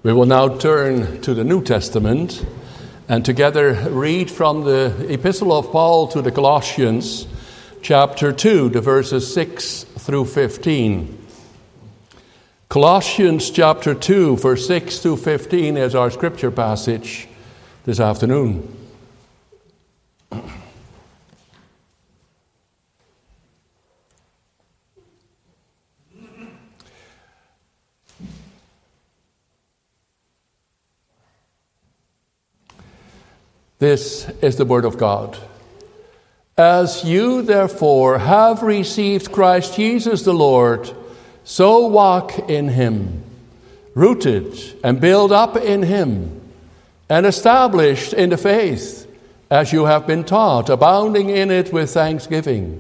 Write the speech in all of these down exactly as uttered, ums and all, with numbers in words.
We will now turn to the New Testament and together read from the Epistle of Paul to the Colossians, chapter two, the verses six through fifteen. Colossians chapter two, verse six to fifteen is our scripture passage this afternoon. This is the word of God. As you therefore have received Christ Jesus the Lord, so walk in him, rooted and built up in him, and established in the faith, as you have been taught, abounding in it with thanksgiving.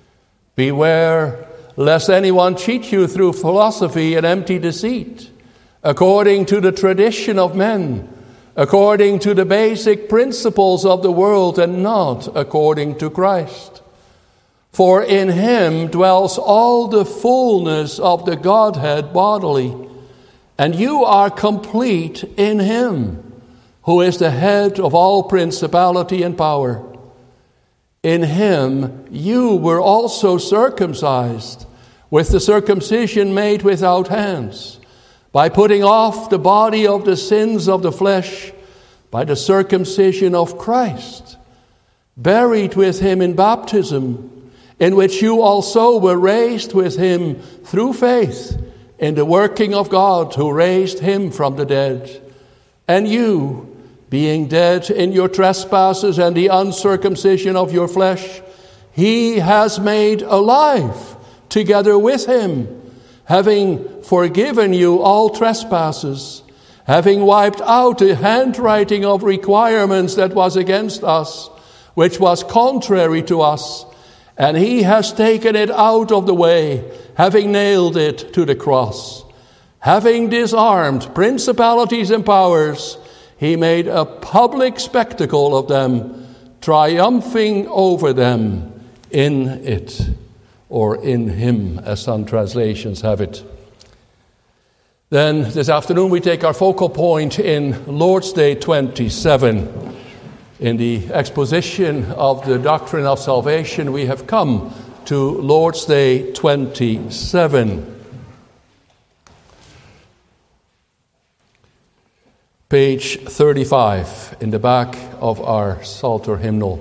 Beware lest anyone cheat you through philosophy and empty deceit, according to the tradition of men, according to the basic principles of the world, and not according to Christ. For in him dwells all the fullness of the Godhead bodily, and you are complete in him, who is the head of all principality and power. In him you were also circumcised, with the circumcision made without hands, by putting off the body of the sins of the flesh by the circumcision of Christ, buried with him in baptism, in which you also were raised with him through faith in the working of God who raised him from the dead. And you, being dead in your trespasses and the uncircumcision of your flesh, he has made alive together with him, having forgiven you all trespasses, having wiped out the handwriting of requirements that was against us, which was contrary to us, and he has taken it out of the way, having nailed it to the cross. Having disarmed principalities and powers, he made a public spectacle of them, triumphing over them in it, or in him, as some translations have it. Then this afternoon we take our focal point in Lord's Day twenty-seven. In the exposition of the doctrine of salvation, we have come to Lord's Day twenty-seven. Page thirty-five in the back of our Psalter hymnal.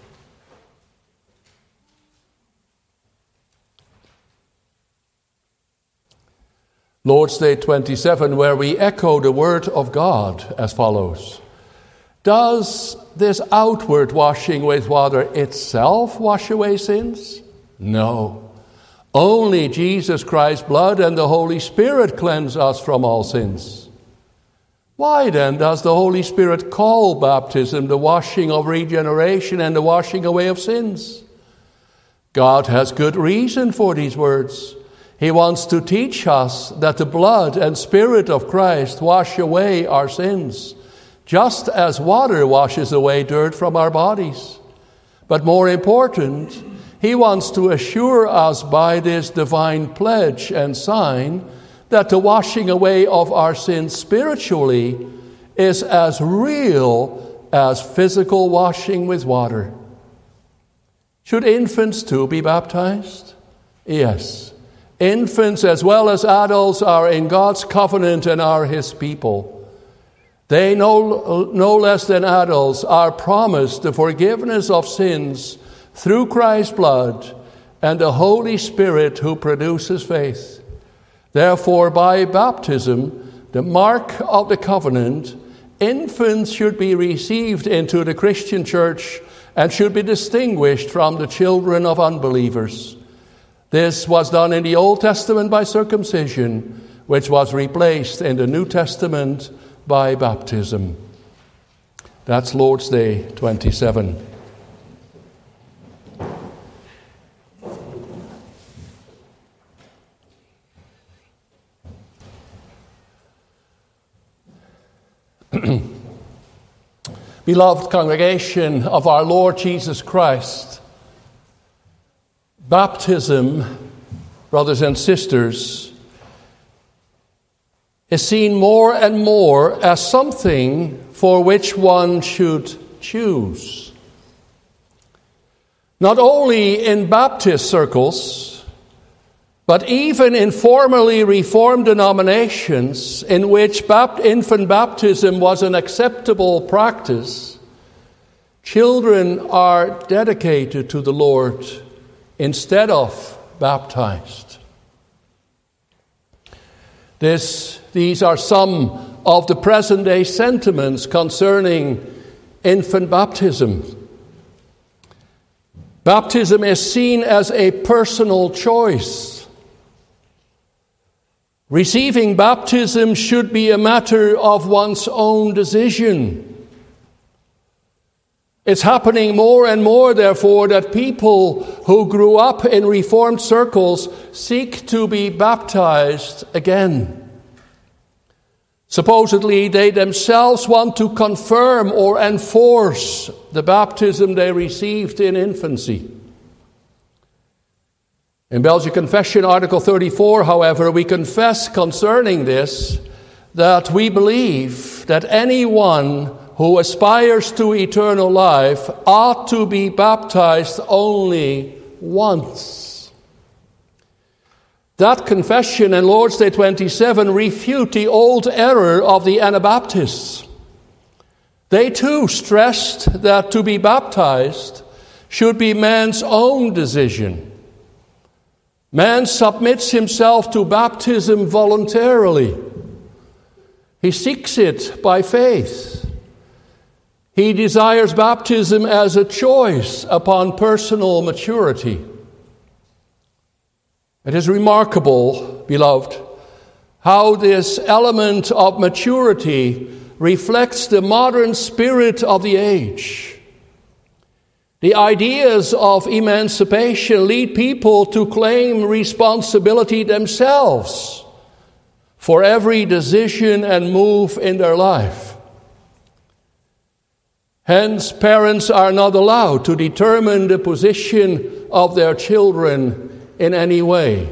Lord's Day twenty-seven, where we echo the word of God as follows. Does this outward washing with water itself wash away sins? No. Only Jesus Christ's blood and the Holy Spirit cleanse us from all sins. Why then does the Holy Spirit call baptism the washing of regeneration and the washing away of sins? God has good reason for these words. He wants to teach us that the blood and Spirit of Christ wash away our sins, just as water washes away dirt from our bodies. But more important, he wants to assure us by this divine pledge and sign that the washing away of our sins spiritually is as real as physical washing with water. Should infants too be baptized? Yes. Infants as well as adults are in God's covenant and are his people. They, no, no less than adults, are promised the forgiveness of sins through Christ's blood and the Holy Spirit who produces faith. Therefore, by baptism, the mark of the covenant, infants should be received into the Christian church and should be distinguished from the children of unbelievers. This was done in the Old Testament by circumcision, which was replaced in the New Testament by baptism. That's Lord's Day twenty-seven. Beloved congregation of our Lord Jesus Christ, baptism, brothers and sisters, is seen more and more as something for which one should choose. Not only in Baptist circles, but even in formerly Reformed denominations in which infant baptism was an acceptable practice, children are dedicated to the Lord instead of baptized. This, these are some of the present-day sentiments concerning infant baptism. Baptism is seen as a personal choice. Receiving baptism should be a matter of one's own decision. It's happening more and more, therefore, that people who grew up in Reformed circles seek to be baptized again. Supposedly, they themselves want to confirm or enforce the baptism they received in infancy. In Belgian Confession, Article thirty-four, however, we confess concerning this that we believe that anyone who aspires to eternal life ought to be baptized only once. That confession in Lord's Day twenty-seven refute the old error of the Anabaptists. They too stressed that to be baptized should be man's own decision. Man submits himself to baptism voluntarily. He seeks it by faith. He desires baptism as a choice upon personal maturity. It is remarkable, beloved, how this element of maturity reflects the modern spirit of the age. The ideas of emancipation lead people to claim responsibility themselves for every decision and move in their life. Hence, parents are not allowed to determine the position of their children in any way.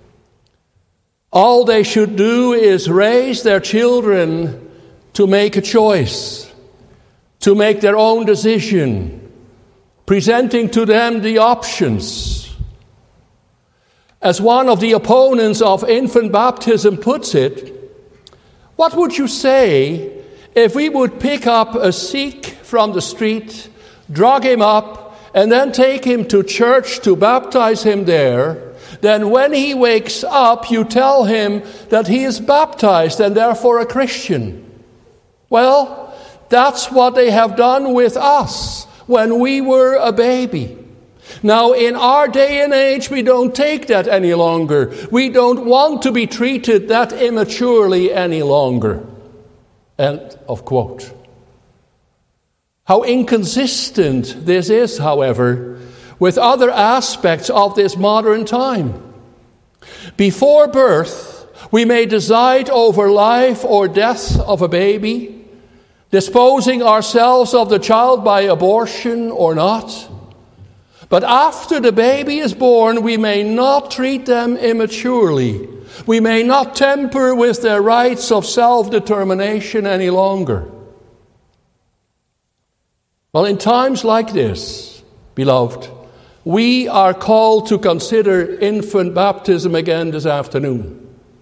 All they should do is raise their children to make a choice, to make their own decision, presenting to them the options. As one of the opponents of infant baptism puts it, what would you say if we would pick up a Sikh from the street, drag him up, and then take him to church to baptize him there? Then when he wakes up, you tell him that he is baptized and therefore a Christian. Well, that's what they have done with us when we were a baby. Now, in our day and age, we don't take that any longer. We don't want to be treated that immaturely any longer. End of quote. How inconsistent this is, however, with other aspects of this modern time. Before birth, we may decide over life or death of a baby, disposing ourselves of the child by abortion or not. But after the baby is born, we may not treat them immaturely. We may not tamper with their rights of self-determination any longer. Well, in times like this, beloved, we are called to consider infant baptism again this afternoon.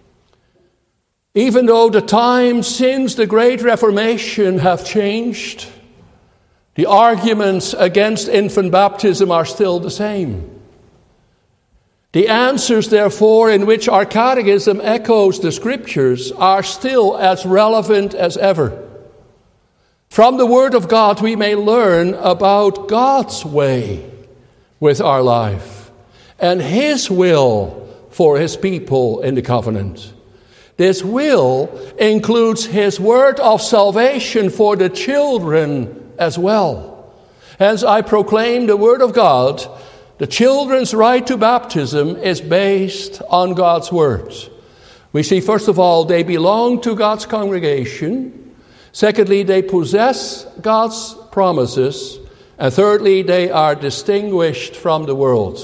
Even though the times since the Great Reformation have changed, the arguments against infant baptism are still the same. The answers, therefore, in which our catechism echoes the Scriptures are still as relevant as ever. From the Word of God, we may learn about God's way with our life and His will for His people in the covenant. This will includes His word of salvation for the children as well. Hence, I proclaim the Word of God. The children's right to baptism is based on God's Word. We see, first of all, they belong to God's congregation. Secondly, they possess God's promises. And thirdly, they are distinguished from the world.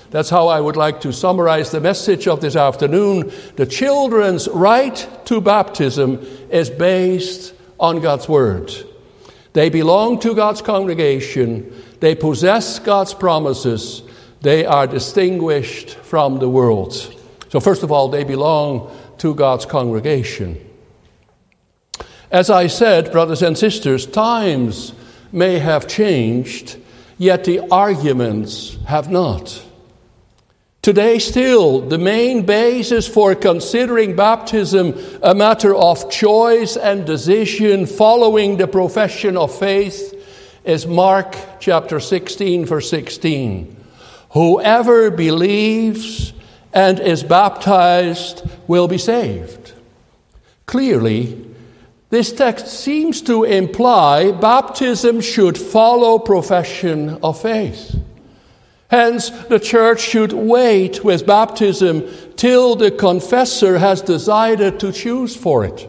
That's how I would like to summarize the message of this afternoon. The children's right to baptism is based on God's Word. They belong to God's congregation. They possess God's promises. They are distinguished from the world. So first of all, they belong to God's congregation. As I said, brothers and sisters, times may have changed, yet the arguments have not. Today still, the main basis for considering baptism a matter of choice and decision following the profession of faith is Mark chapter sixteen, verse sixteen. Whoever believes and is baptized will be saved. Clearly, this text seems to imply baptism should follow profession of faith. Hence, the church should wait with baptism till the confessor has decided to choose for it.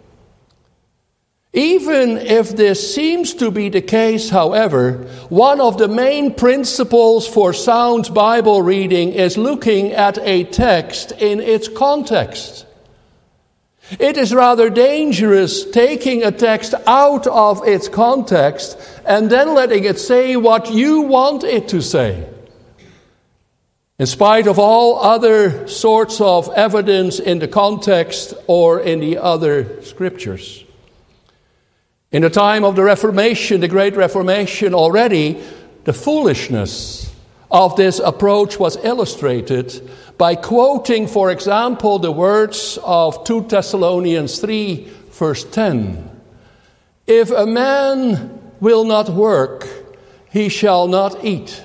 Even if this seems to be the case, however, one of the main principles for sound Bible reading is looking at a text in its context. It is rather dangerous taking a text out of its context and then letting it say what you want it to say, in spite of all other sorts of evidence in the context or in the other scriptures. In the time of the Reformation, the Great Reformation, already the foolishness of this approach was illustrated by quoting, for example, the words of Second Thessalonians three, verse ten. If a man will not work, he shall not eat.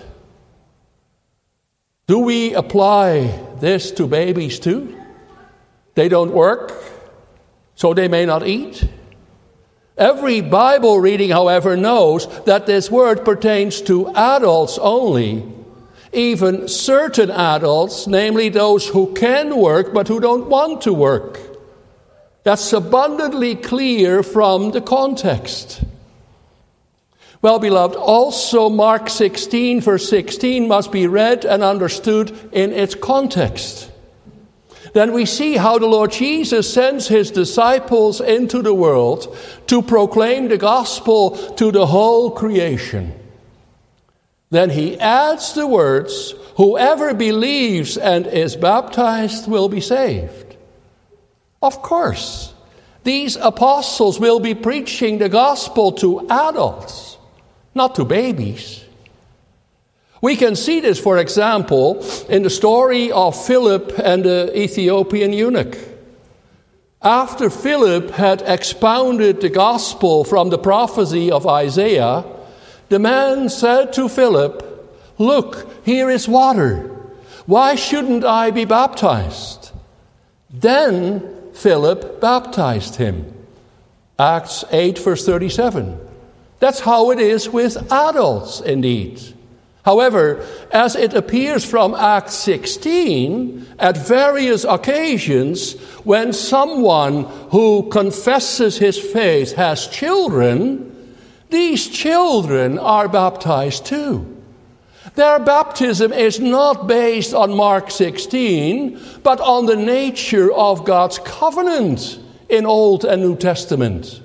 Do we apply this to babies too? They don't work, so they may not eat. Every Bible reading, however, knows that this word pertains to adults only. Even certain adults, namely those who can work but who don't want to work. That's abundantly clear from the context. Well, beloved, also Mark sixteen, verse sixteen must be read and understood in its context. Then we see how the Lord Jesus sends his disciples into the world to proclaim the gospel to the whole creation. Then he adds the words, whoever believes and is baptized will be saved. Of course, these apostles will be preaching the gospel to adults, not to babies. We can see this, for example, in the story of Philip and the Ethiopian eunuch. After Philip had expounded the gospel from the prophecy of Isaiah, the man said to Philip, "Look, here is water. Why shouldn't I be baptized?" Then Philip baptized him. Acts eight, verse thirty-seven. That's how it is with adults, indeed. However, as it appears from Acts sixteen, at various occasions, when someone who confesses his faith has children, these children are baptized too. Their baptism is not based on Mark sixteen, but on the nature of God's covenant in Old and New Testament.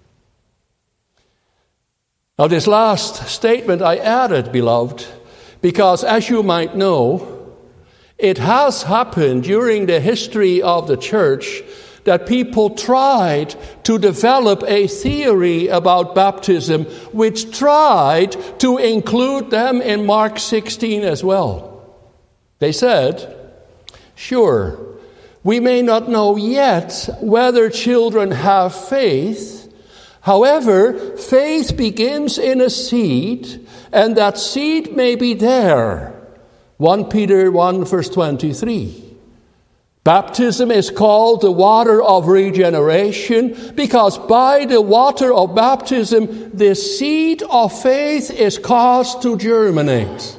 Now, this last statement I added, beloved, because as you might know, it has happened during the history of the church that people tried to develop a theory about baptism which tried to include them in Mark sixteen as well. They said, sure, we may not know yet whether children have faith. However, faith begins in a seed, and that seed may be there. First Peter one, verse twenty-three. Baptism is called the water of regeneration because by the water of baptism, the seed of faith is caused to germinate.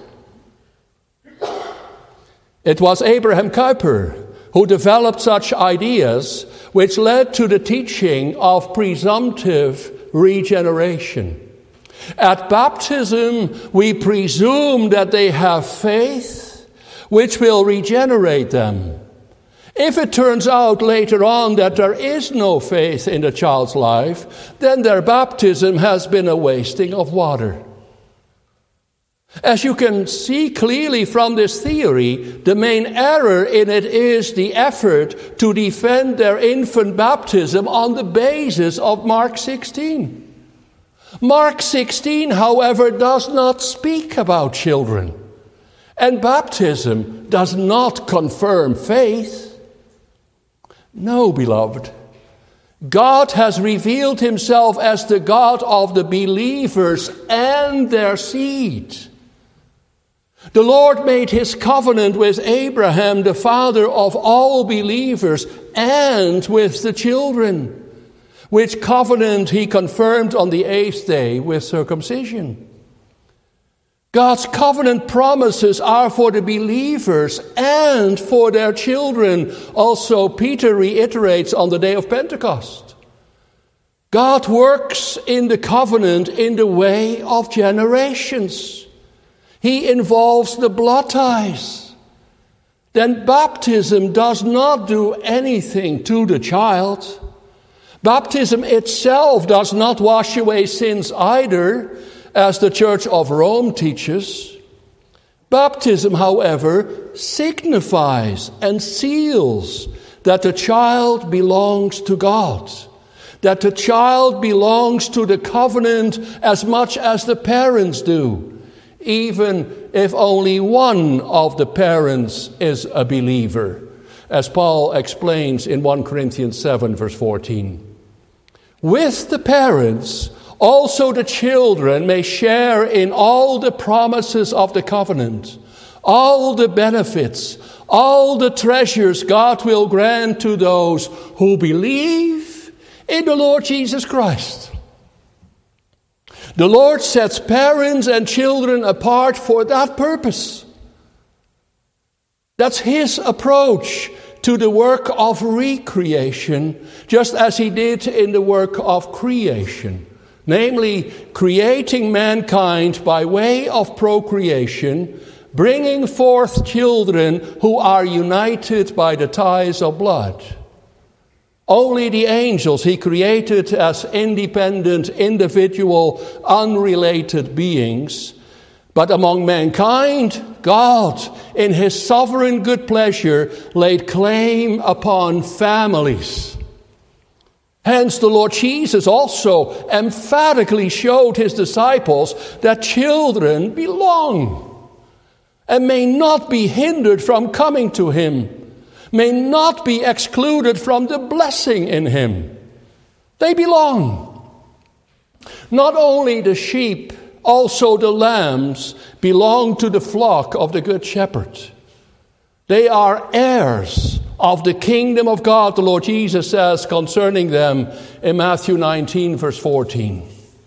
It was Abraham Kuyper who developed such ideas, which led to the teaching of presumptive regeneration. At baptism, we presume that they have faith, which will regenerate them. If it turns out later on that there is no faith in the child's life, then their baptism has been a wasting of water. As you can see clearly from this theory, the main error in it is the effort to defend their infant baptism on the basis of Mark sixteen. Mark sixteen, however, does not speak about children, and baptism does not confirm faith. No, beloved. God has revealed himself as the God of the believers and their seed. The Lord made his covenant with Abraham, the father of all believers, and with the children, which covenant he confirmed on the eighth day with circumcision. God's covenant promises are for the believers and for their children. Also, Peter reiterates on the day of Pentecost. God works in the covenant in the way of generations. He involves the blood ties. Then baptism does not do anything to the child. Baptism itself does not wash away sins either, as the Church of Rome teaches. Baptism, however, signifies and seals that the child belongs to God, that the child belongs to the covenant as much as the parents do, even if only one of the parents is a believer, as Paul explains in First Corinthians seven, verse fourteen. With the parents, also the children may share in all the promises of the covenant, all the benefits, all the treasures God will grant to those who believe in the Lord Jesus Christ. The Lord sets parents and children apart for that purpose. That's his approach to the work of recreation, just as he did in the work of creation. Namely, creating mankind by way of procreation, bringing forth children who are united by the ties of blood. Only the angels he created as independent, individual, unrelated beings. But among mankind, God, in his sovereign good pleasure, laid claim upon families. Hence, the Lord Jesus also emphatically showed his disciples that children belong and may not be hindered from coming to him, may not be excluded from the blessing in him. They belong. Not only the sheep, also the lambs belong to the flock of the Good Shepherd. They are heirs of the kingdom of God, the Lord Jesus says concerning them in Matthew nineteen, verse fourteen.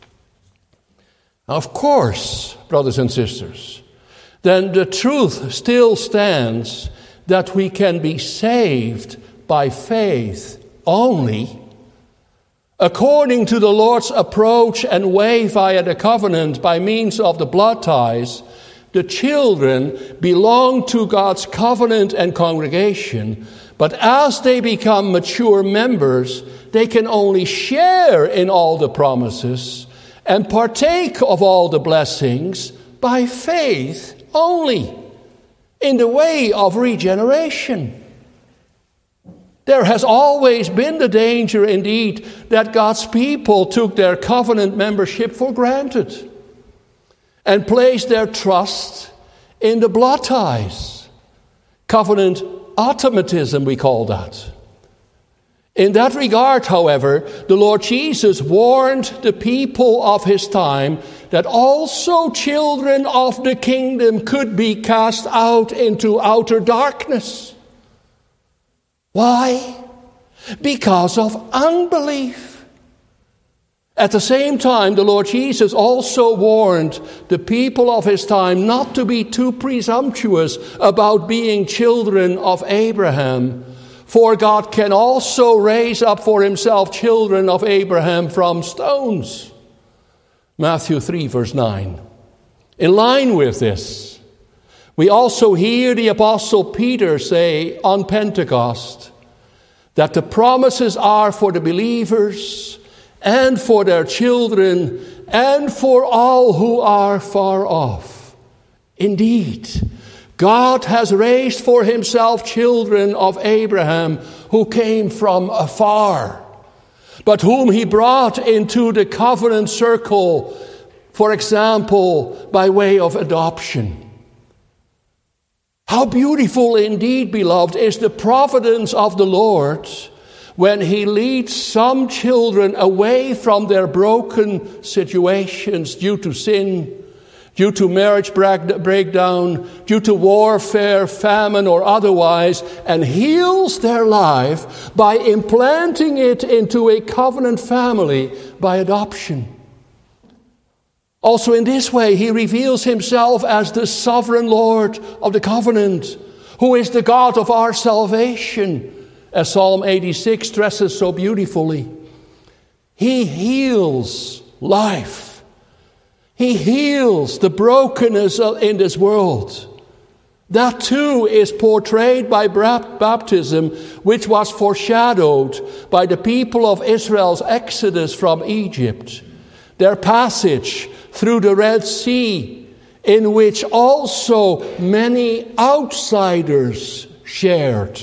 Of course, brothers and sisters, then the truth still stands that we can be saved by faith only, according to the Lord's approach and way via the covenant by means of the blood ties. The children belong to God's covenant and congregation, but as they become mature members, they can only share in all the promises and partake of all the blessings by faith only, in the way of regeneration. There has always been the danger, indeed, that God's people took their covenant membership for granted and placed their trust in the blood ties. Covenant automatism, we call that. In that regard, however, the Lord Jesus warned the people of his time that also children of the kingdom could be cast out into outer darkness. Why? Because of unbelief. At the same time, the Lord Jesus also warned the people of his time not to be too presumptuous about being children of Abraham, for God can also raise up for himself children of Abraham from stones. Matthew three, verse nine. In line with this, We also hear the Apostle Peter say on Pentecost that the promises are for the believers and for their children and for all who are far off. Indeed, God has raised for himself children of Abraham who came from afar, but whom he brought into the covenant circle, for example, by way of adoption. How beautiful indeed, beloved, is the providence of the Lord when he leads some children away from their broken situations due to sin, due to marriage breakdown, due to warfare, famine, or otherwise, and heals their life by implanting it into a covenant family by adoption. Also in this way, he reveals himself as the sovereign Lord of the covenant, who is the God of our salvation, as Psalm eighty-six stresses so beautifully. He heals life. He heals the brokenness in this world. That too is portrayed by baptism, which was foreshadowed by the people of Israel's exodus from Egypt. Their passage through the Red Sea, in which also many outsiders shared.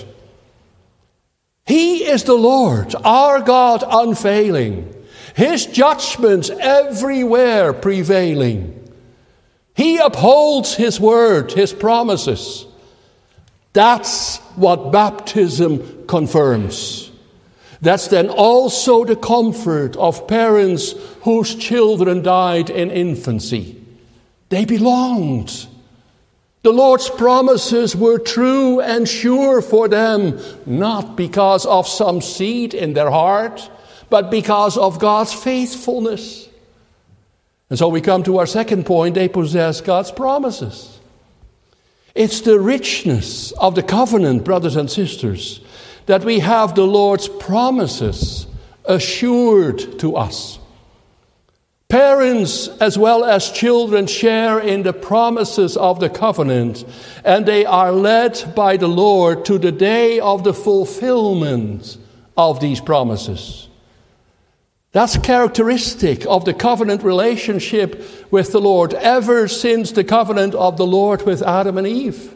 He is the Lord, our God unfailing, his judgments everywhere prevailing. He upholds his word, his promises. That's what baptism confirms. That's then also the comfort of parents whose children died in infancy. They belonged. The Lord's promises were true and sure for them, not because of some seed in their heart, but because of God's faithfulness. And so we come to our second point: they possess God's promises. It's the richness of the covenant, brothers and sisters, that we have the Lord's promises assured to us. Parents as well as children share in the promises of the covenant, and they are led by the Lord to the day of the fulfillment of these promises. That's characteristic of the covenant relationship with the Lord ever since the covenant of the Lord with Adam and Eve.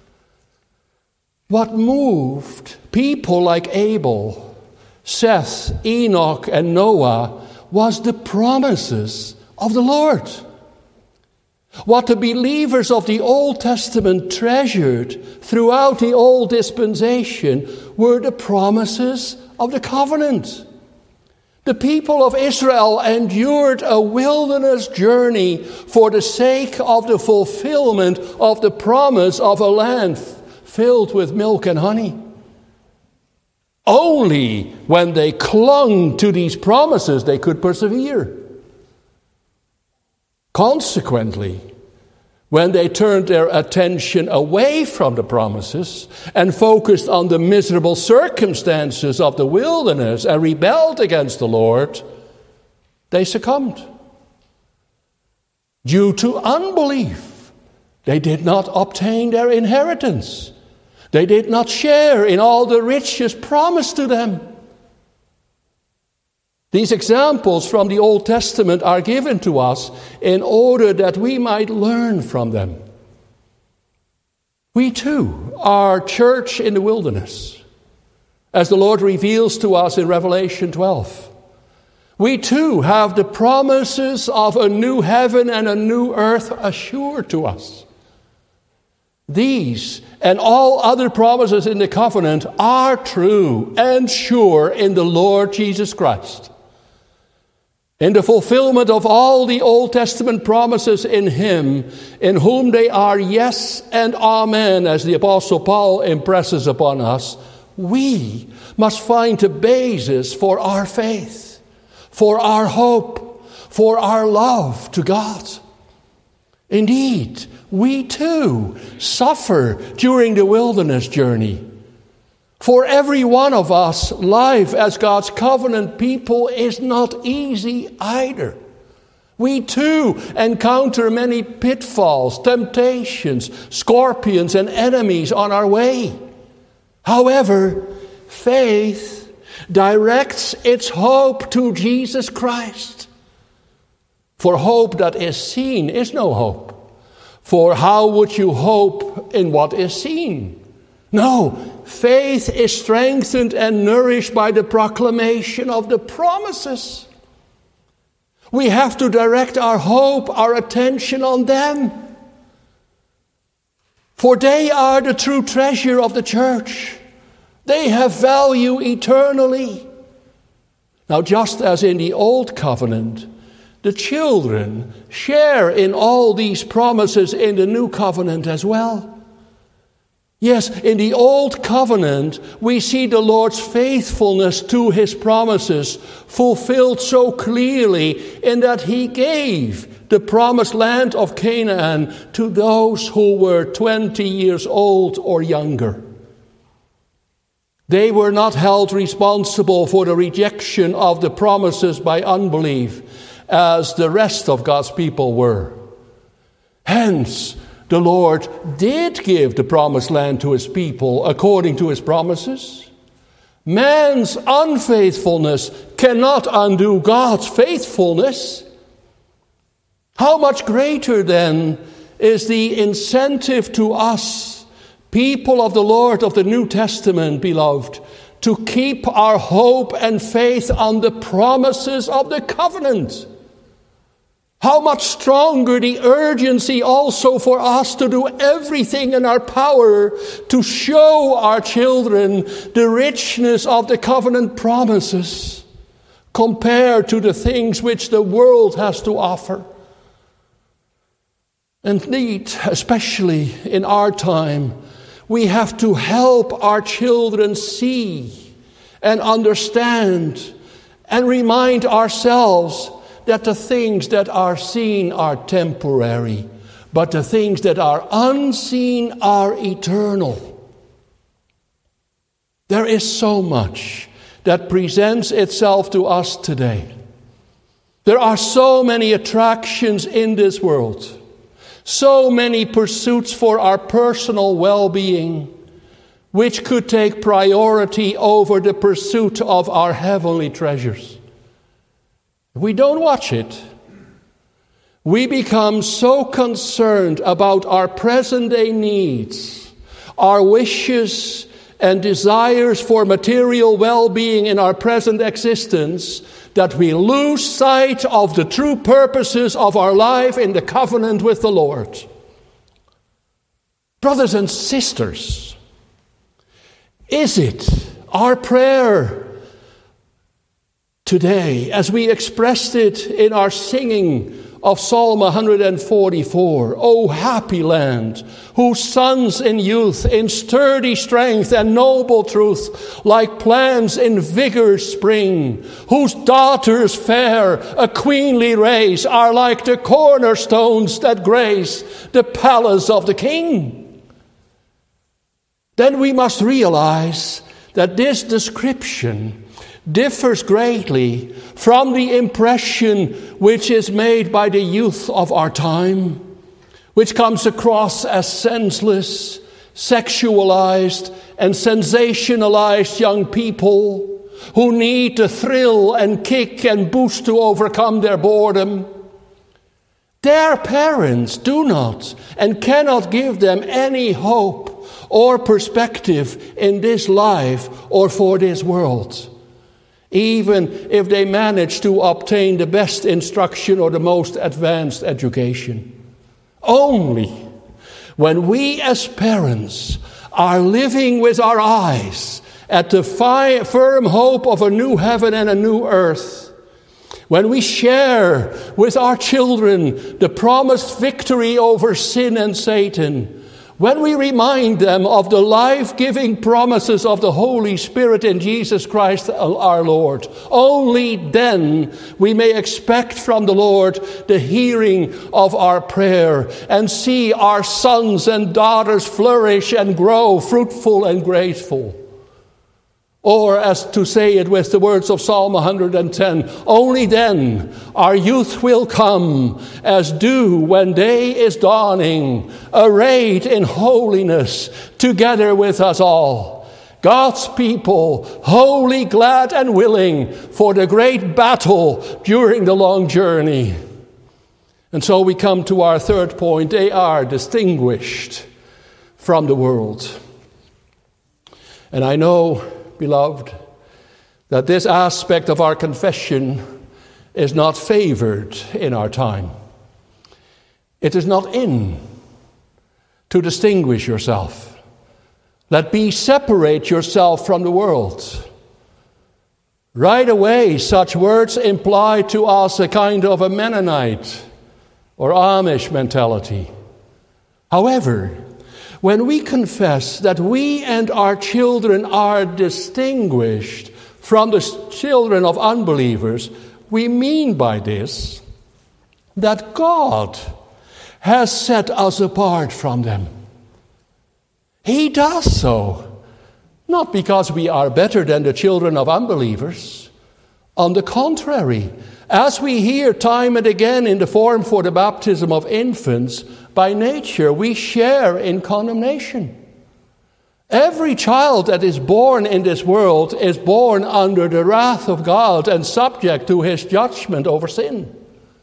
What moved people like Abel, Seth, Enoch, and Noah was the promises of the Lord. What the believers of the Old Testament treasured throughout the old dispensation were the promises of the covenant. The people of Israel endured a wilderness journey for the sake of the fulfillment of the promise of a land filled with milk and honey. Only when they clung to these promises they could persevere. Consequently, when they turned their attention away from the promises and focused on the miserable circumstances of the wilderness and rebelled against the Lord, they succumbed. Due to unbelief, they did not obtain their inheritance. They did not share in all the riches promised to them. These examples from the Old Testament are given to us in order that we might learn from them. We too are church in the wilderness, as the Lord reveals to us in Revelation twelve. We too have the promises of a new heaven and a new earth assured to us. These and all other promises in the covenant are true and sure in the Lord Jesus Christ. In the fulfillment of all the Old Testament promises in Him, in whom they are yes and amen, as the Apostle Paul impresses upon us, we must find a basis for our faith, for our hope, for our love to God. Indeed, we too suffer during the wilderness journey. For every one of us, life as God's covenant people is not easy either. We too encounter many pitfalls, temptations, scorpions, and enemies on our way. However, faith directs its hope to Jesus Christ. For hope that is seen is no hope. For how would you hope in what is seen? No, faith is strengthened and nourished by the proclamation of the promises. We have to direct our hope, our attention on them. For they are the true treasure of the church. They have value eternally. Now, just as in the Old Covenant, the children share in all these promises in the New Covenant as well. Yes, in the Old Covenant, we see the Lord's faithfulness to His promises fulfilled so clearly in that He gave the promised land of Canaan to those who were twenty years old or younger. They were not held responsible for the rejection of the promises by unbelief, as the rest of God's people were. Hence, the Lord did give the promised land to His people according to His promises. Man's unfaithfulness cannot undo God's faithfulness. How much greater then is the incentive to us, people of the Lord of the New Testament, beloved, to keep our hope and faith on the promises of the covenant. How much stronger the urgency also for us to do everything in our power to show our children the richness of the covenant promises compared to the things which the world has to offer. Indeed, especially in our time, we have to help our children see and understand and remind ourselves that the things that are seen are temporary, but the things that are unseen are eternal. There is so much that presents itself to us today. There are so many attractions in this world, so many pursuits for our personal well-being, which could take priority over the pursuit of our heavenly treasures. We don't watch it. We become so concerned about our present-day needs, our wishes and desires for material well-being in our present existence, that we lose sight of the true purposes of our life in the covenant with the Lord. Brothers and sisters, is it our prayer today, as we expressed it in our singing of Psalm one forty-four, O happy land, whose sons in youth, in sturdy strength and noble truth, like plants in vigor spring, whose daughters fair, a queenly race, are like the cornerstones that grace the palace of the King. Then we must realize that this description differs greatly from the impression which is made by the youth of our time, which comes across as senseless, sexualized, and sensationalized young people who need to thrill and kick and boost to overcome their boredom. Their parents do not and cannot give them any hope or perspective in this life or for this world, even if they manage to obtain the best instruction or the most advanced education. Only when we as parents are living with our eyes at the fi- firm hope of a new heaven and a new earth, when we share with our children the promised victory over sin and Satan, when we remind them of the life-giving promises of the Holy Spirit in Jesus Christ our Lord, only then we may expect from the Lord the hearing of our prayer and see our sons and daughters flourish and grow fruitful and graceful. Or, as to say it with the words of Psalm one hundred ten, only then our youth will come as dew when day is dawning, arrayed in holiness together with us all. God's people, wholly glad and willing for the great battle during the long journey. And so we come to our third point. They are distinguished from the world. And I know, beloved, that this aspect of our confession is not favored in our time. It is not in to distinguish yourself. Let be separate yourself from the world. Right away, such words imply to us a kind of a Mennonite or Amish mentality. However, when we confess that we and our children are distinguished from the children of unbelievers, we mean by this that God has set us apart from them. He does so, not because we are better than the children of unbelievers. On the contrary, as we hear time and again in the form for the baptism of infants, by nature we share in condemnation. Every child that is born in this world is born under the wrath of God and subject to his judgment over sin.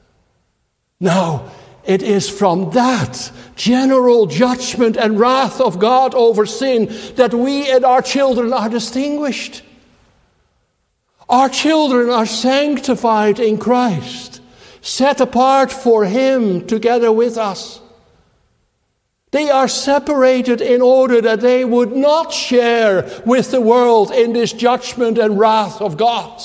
Now, it is from that general judgment and wrath of God over sin that we and our children are distinguished. Our children are sanctified in Christ, set apart for Him together with us. They are separated in order that they would not share with the world in this judgment and wrath of God.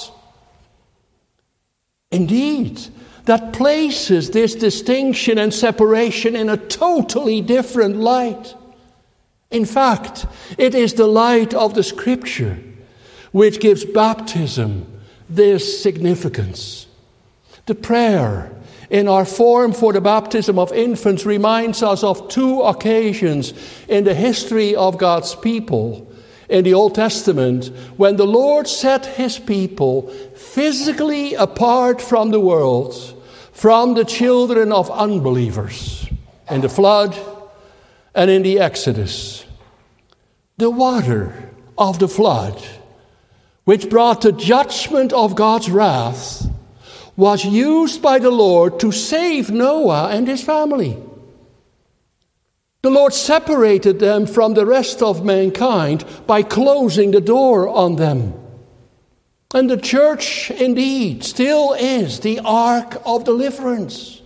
Indeed, that places this distinction and separation in a totally different light. In fact, it is the light of the Scripture which gives baptism this significance. The prayer in our form for the baptism of infants reminds us of two occasions in the history of God's people in the Old Testament when the Lord set His people physically apart from the world, from the children of unbelievers, in the flood and in the Exodus. The water of the flood, which brought the judgment of God's wrath, was used by the Lord to save Noah and his family. The Lord separated them from the rest of mankind by closing the door on them. And the church, indeed, still is the ark of deliverance.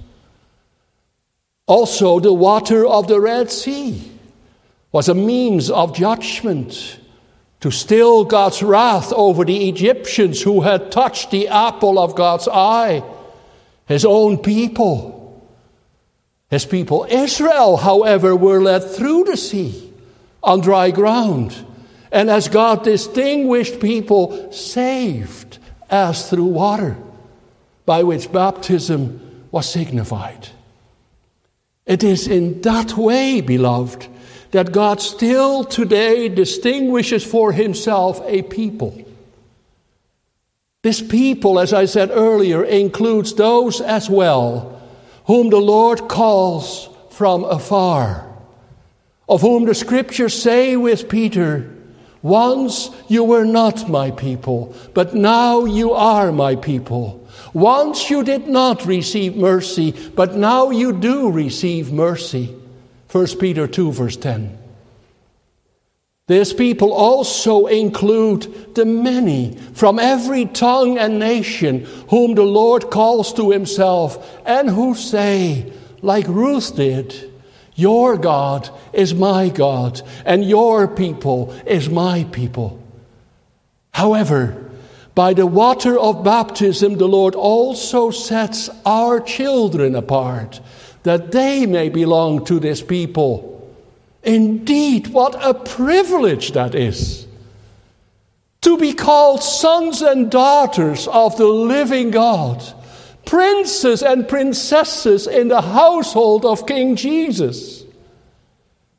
Also, the water of the Red Sea was a means of judgment to still God's wrath over the Egyptians who had touched the apple of God's eye, His own people. His people Israel, however, were led through the sea on dry ground, and as God distinguished people, saved as through water, by which baptism was signified. It is in that way, beloved, that God still today distinguishes for Himself a people. This people, as I said earlier, includes those as well whom the Lord calls from afar, of whom the Scriptures say with Peter, "Once you were not my people, but now you are my people. Once you did not receive mercy, but now you do receive mercy." First Peter two, verse ten. This people also include the many from every tongue and nation whom the Lord calls to Himself and who say, like Ruth did, "Your God is my God, and your people is my people." However, by the water of baptism, the Lord also sets our children apart, that they may belong to this people. Indeed, what a privilege that is, to be called sons and daughters of the living God, princes and princesses in the household of King Jesus.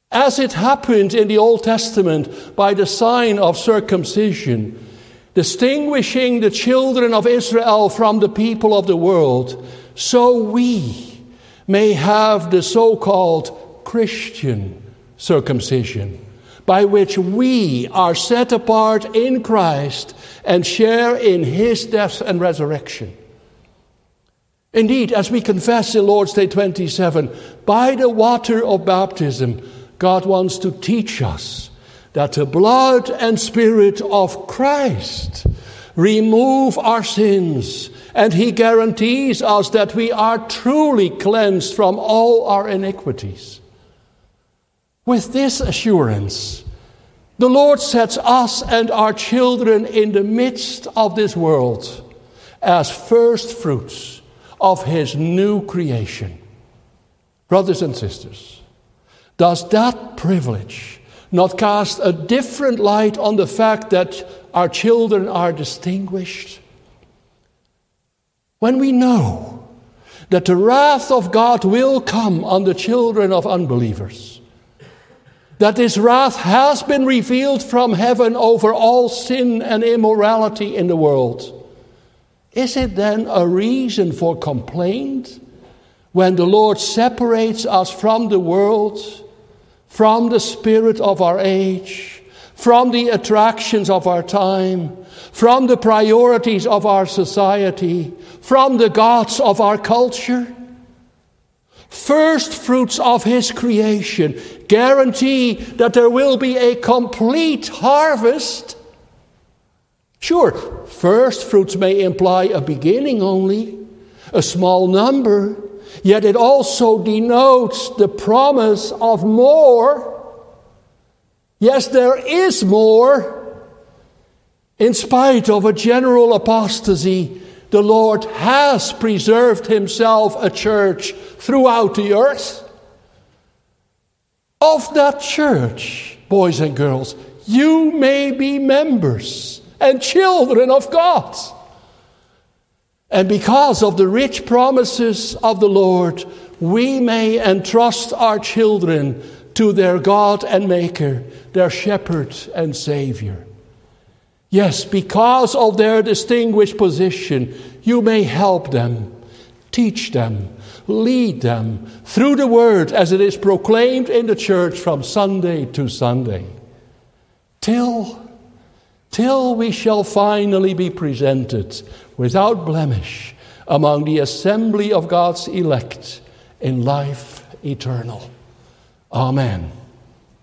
As it happened in the Old Testament by the sign of circumcision, distinguishing the children of Israel from the people of the world, so we may have the so-called Christian circumcision, by which we are set apart in Christ and share in his death and resurrection. Indeed, as we confess in Lord's Day twenty-seven, by the water of baptism, God wants to teach us that the blood and Spirit of Christ remove our sins, and he guarantees us that we are truly cleansed from all our iniquities. With this assurance, the Lord sets us and our children in the midst of this world as first fruits of his new creation. Brothers and sisters, does that privilege not cast a different light on the fact that our children are distinguished? When we know that the wrath of God will come on the children of unbelievers, that this wrath has been revealed from heaven over all sin and immorality in the world, is it then a reason for complaint when the Lord separates us from the world, from the spirit of our age, from the attractions of our time, from the priorities of our society, from the gods of our culture? First fruits of his creation guarantee that there will be a complete harvest. Sure, first fruits may imply a beginning only, a small number, yet it also denotes the promise of more. Yes, there is more. In spite of a general apostasy, the Lord has preserved himself a church throughout the earth. Of that church, boys and girls, you may be members and children of God. And because of the rich promises of the Lord, we may entrust our children to their God and Maker, their Shepherd and Savior. Yes, because of their distinguished position, you may help them, teach them, lead them through the Word as it is proclaimed in the church from Sunday to Sunday, till till we shall finally be presented without blemish among the assembly of God's elect in life eternal. Amen.